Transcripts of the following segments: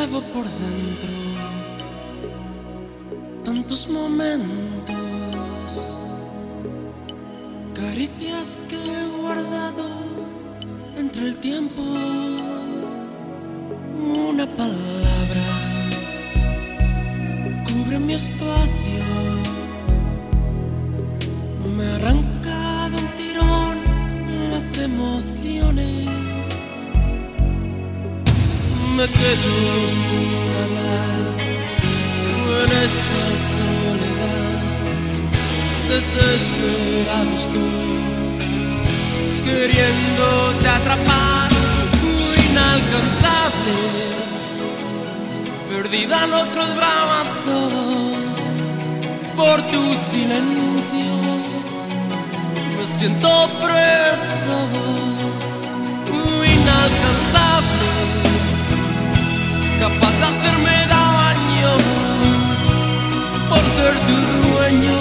llevo por dentro tantos momentos, caricias que he guardado entre el tiempo. Una palabra cubre mi espacio, me ha arrancado un tirón las emociones. Me quedo sin hablar en esta soledad, desesperado estoy, queriéndote atrapar, inalcanzable, perdida en otros brazos, por tu silencio, me siento preso, inalcanzable, capaz de hacerme daño por ser tu dueño.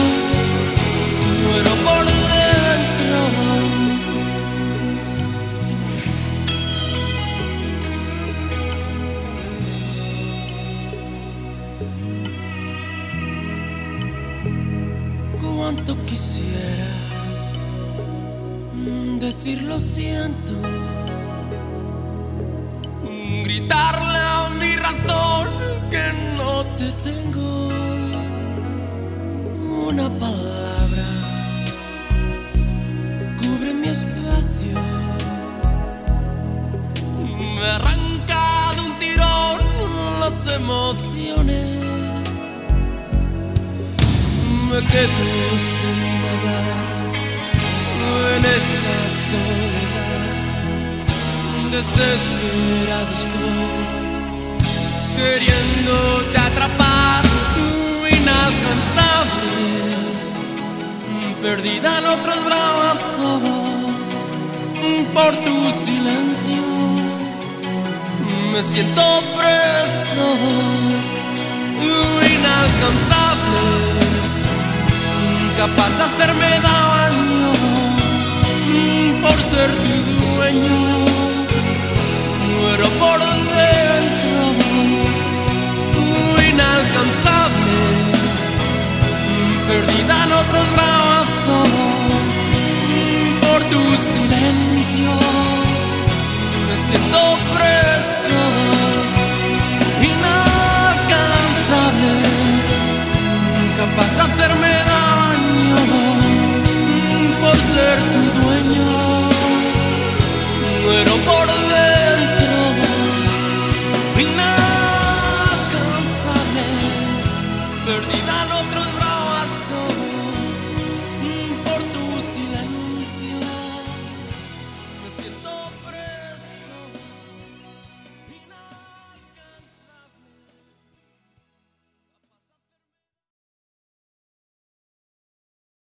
Muero por dentro. Cuánto quisiera decir lo siento, gritarle a mi razón que no te tengo. Una palabra cubre mi espacio, me ha arrancado un tirón las emociones. Me quedo sin hablar en esta soledad, desesperado estoy, queriéndote atrapar, inalcanzable, perdida en otros brazos, por tu silencio, me siento preso, inalcanzable, capaz de hacerme daño por ser tu dueño. Muero por dentro, inalcanzable, perdida en otros brazos, por tu silencio, me siento preso, inalcanzable, capaz de hacerme daño por ser tu dueño. Muero por dentro, inalcanzable, perdida en otros brazos.